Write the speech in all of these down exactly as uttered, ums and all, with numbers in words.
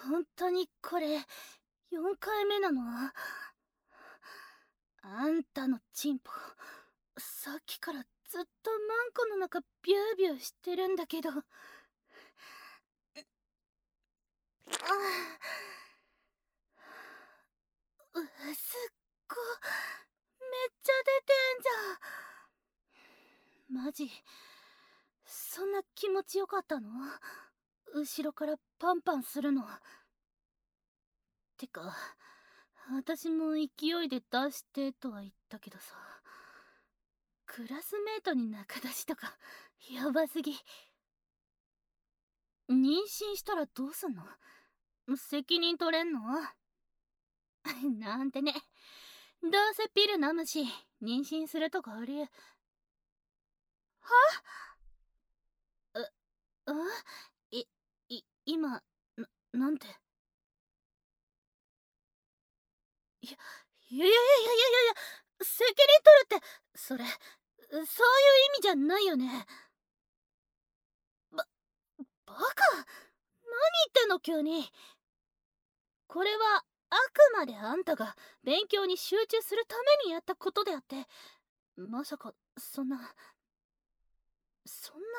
本当にこれよんかいめなの？あんたのチンポさっきからずっとマンコの中ビュービューしてるんだけど。ああ、うすっご、めっちゃ出てんじゃん。マジそんな気持ちよかったの？後ろからパンパンするの。てか私も勢いで出してとは言ったけどさ、クラスメートに仲出しとかやばすぎ。妊娠したらどうすんの？責任取れんの？なんてね。どうせピル飲むし妊娠するとこあり。は？う、うい、い、今、な、なんて。いや、いやいやいやいやいやいや、責任取るって、それ、そういう意味じゃないよね。ば、バカ？何言ってんの急に。これはあくまであんたが勉強に集中するためにやったことであって、まさかそんなそんな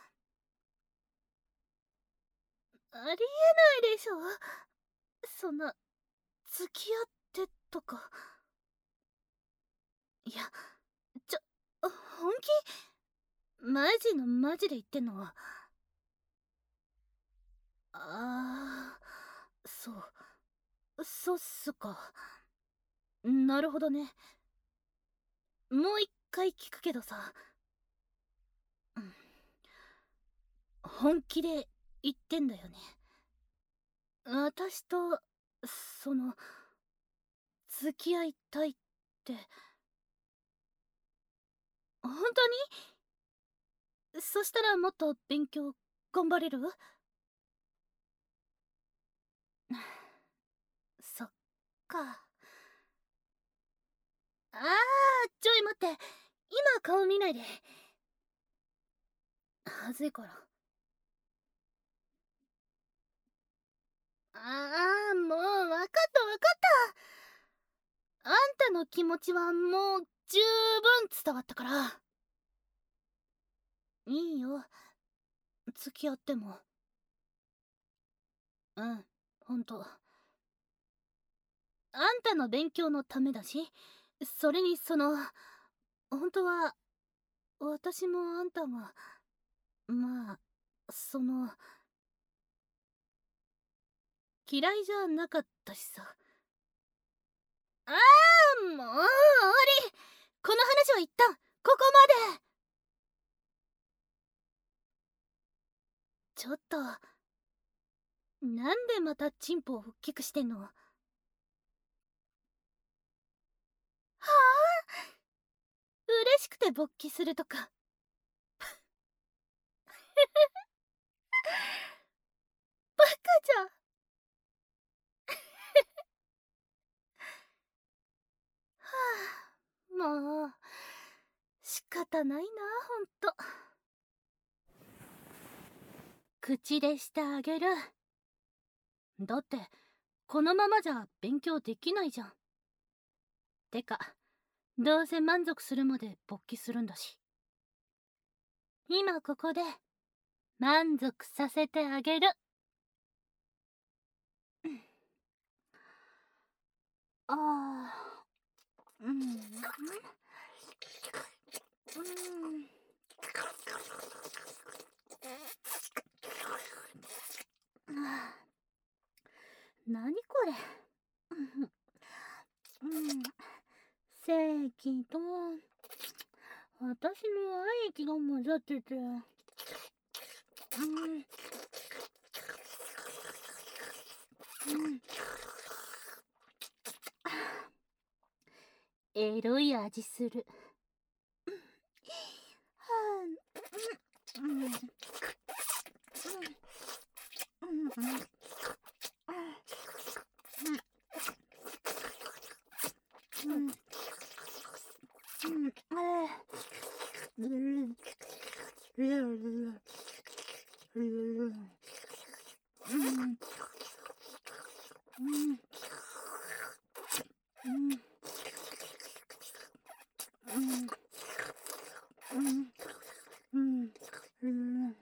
ありえないでしょ。そんな付き合ってとか。いや、ちょ、本気？マジのマジで言ってんの？ああ、そうそうっすか。なるほどね。もう一回聞くけどさ、うん、本気で言ってんだよね？私とその付き合いたいって。本当に？そしたらもっと勉強頑張れる？そっか。あー、ちょい待って、今顔見ないで。はずいから。あー、もう分かった分かった。あんたの気持ちはもう十分伝わったから。いいよ、付き合っても。うん、ほんと。あんたの勉強のためだし、それにその、本当は私もあんたが、まあその嫌いじゃなかったしさ。ああ、もう終わり。この話は一旦ここまで。ちょっと、なんでまたチンポを大きくしてんの？はあ、嬉しくて勃起するとか。バカじゃん。はあ、もう仕方ないな、ほんと。口でしてあげる。だってこのままじゃ勉強できないじゃん。てかどうせ満足するまで勃起するんだし、今ここで満足させてあげる。ああ、うん、うん、うん。何これ。うん、正気と私の愛液が混ざってて、うん、うん、エロい味する。はあ、うん、うん、うん、うん、うん、うん、うん、あー、うん、うん、うん、 うんうんうんうんうんうん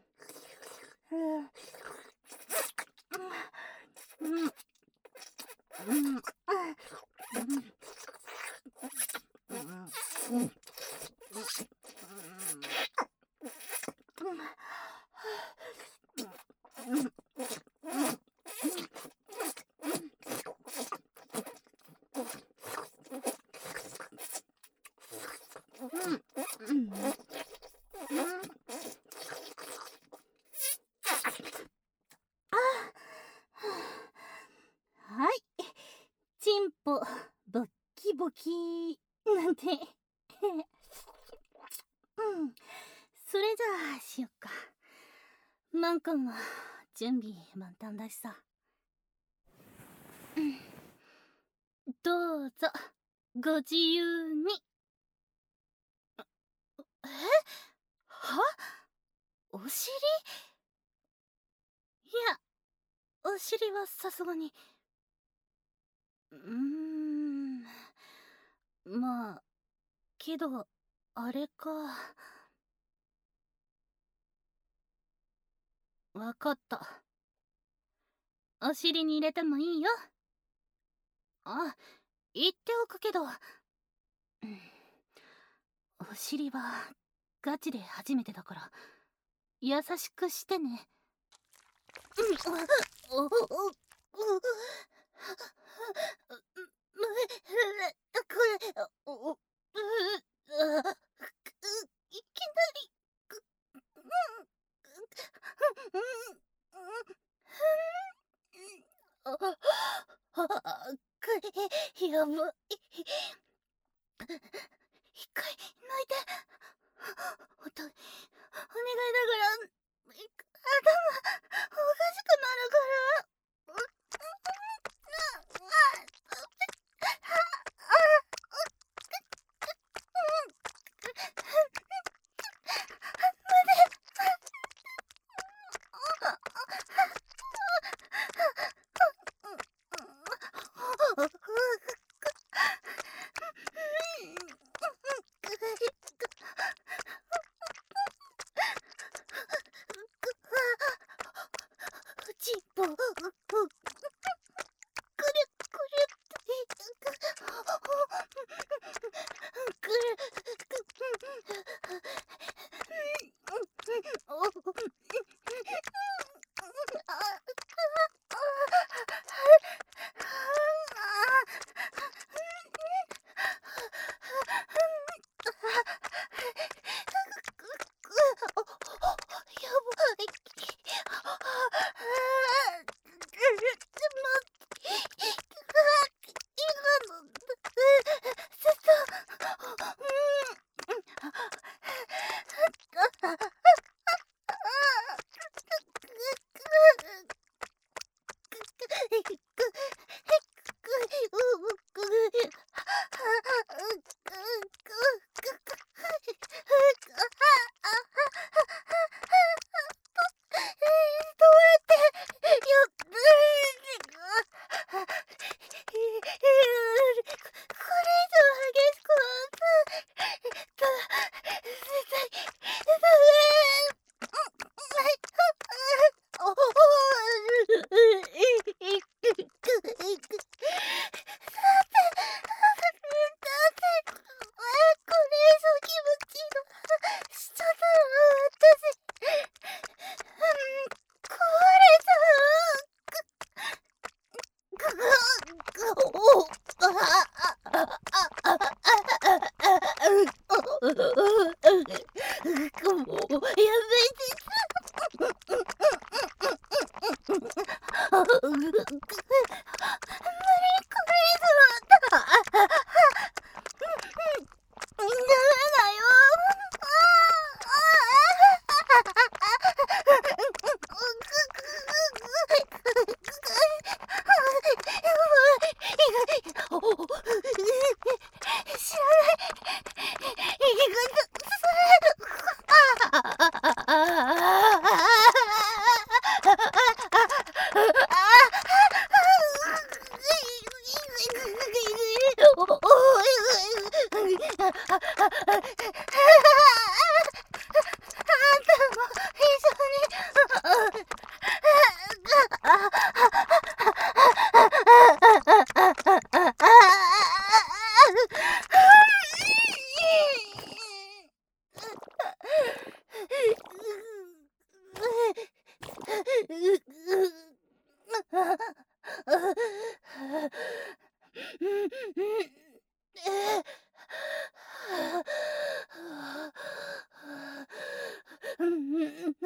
はい、チンポボッキボキなんてうん、それじゃあしよっか。マン君は準備満タンだしさ。うん、どうぞご自由に。え？は？お尻？いや、お尻はさすがに。うーん、まあけどあれか。わかった。お尻に入れてもいいよ。あ、言っておくけど、うん、お尻はガチで初めてだから優しくしてね。うん、おおおこれおいきなりああこれやばい。一回泣いて。おとお願いだから、頭おかしくなるから。チンポくるくるくる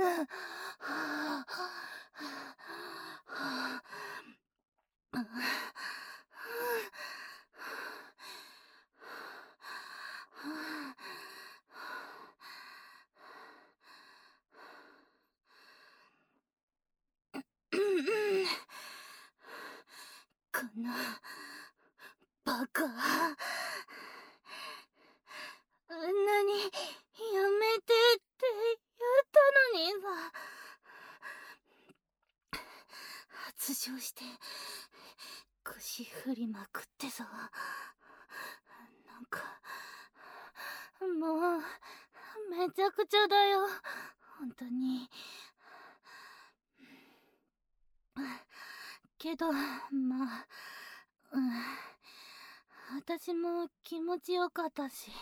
このバカ、あんなにやめてって言ったのにさ、発情して腰振りまくってさ、なんかもうめちゃくちゃだよ、本当に。けどまあ、うん、私も気持ちよかったし、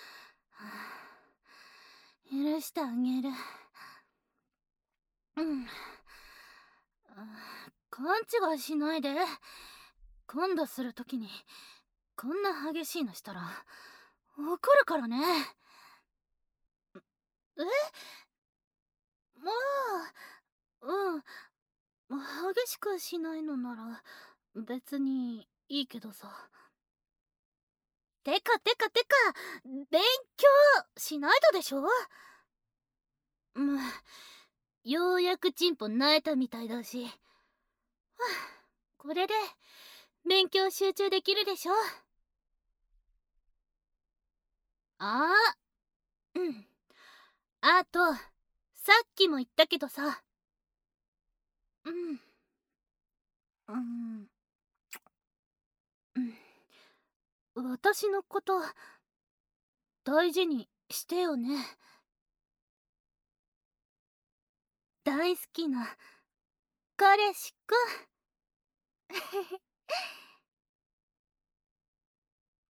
許してあげる。うん。勘違いしないで。今度するときにこんな激しいのしたら怒るからね。え？まあ、うん。激しくしないのなら別にいいけどさ。てかてかてか、勉強しないとでしょ？うん。ようやくチンポ慣れたみたいだし。はあ、これで勉強集中できるでしょ？ああ、うん。あと、さっきも言ったけどさ。うん。うん。うん。私のこと、大事にしてよね。大好きな彼氏くん。